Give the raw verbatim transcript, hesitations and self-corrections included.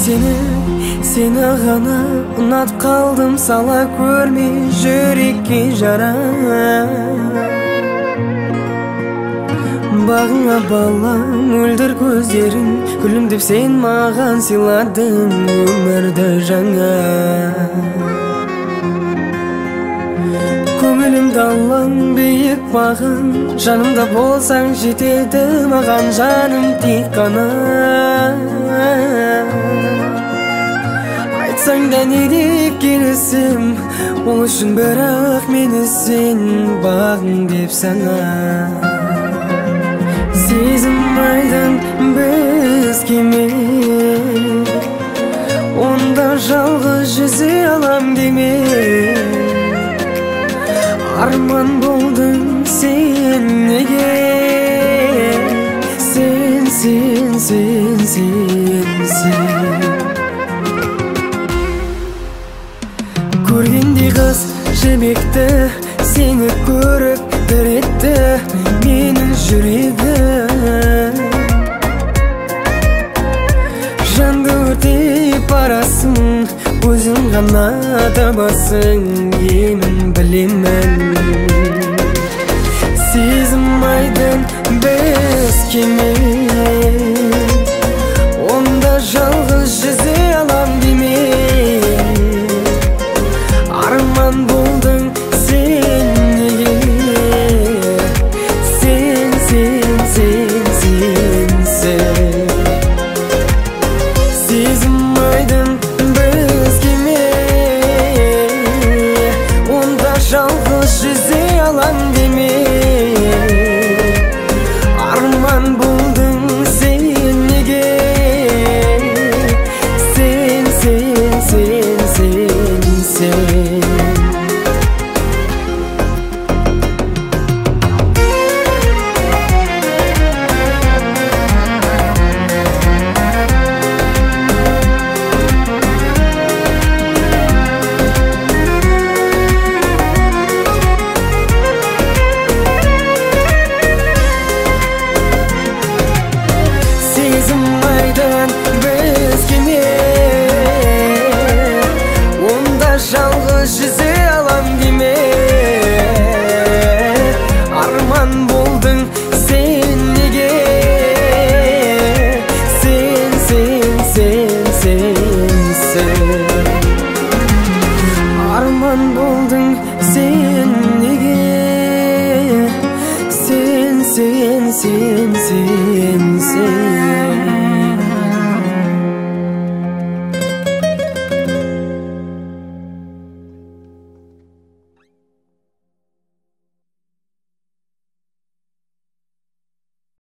Seni, seni ғана ұнатып қалдым, сала көрмей жүрекке жара. Бағыңа балам, мөлдір көздерің, күлімдеп сен маған сыйладың өмірді жаңа. Көңілімді алаң биік бағың, жанымда болсаң жетеді маған жаным тек қана. Айтсаң да не деп келесем, ол үшін бірақ мені сен бағың деп сана. Сезім айдан біз кеме, онда жалғыз жүзе алам деме. Арман болдың сен неге, сен, сен, сен, сен, сен. Көргендей қыз жібекті, сені көріп бір етті менің жүрегім. Жанды өртеп барасың, өзің ғана табасың, емін білемін. Сезім айдын біз кеме, онда жалғыз жүзе алам деме. Арман болдың сен неге, сен, сен, сен, сен, сен. Сезім айдын біз кеме, онда жалғыз жүзе алам деме. Арман болдың сен неге, сен, сен, сен, сен, сен. Сезім айдан біз кеме, онда жалғыз жүзе алам деме. Арман болдың сен неге, сен, сен, сен, сен, сен. Арман болдың сен неге, сен, сен, сен, сен, сен.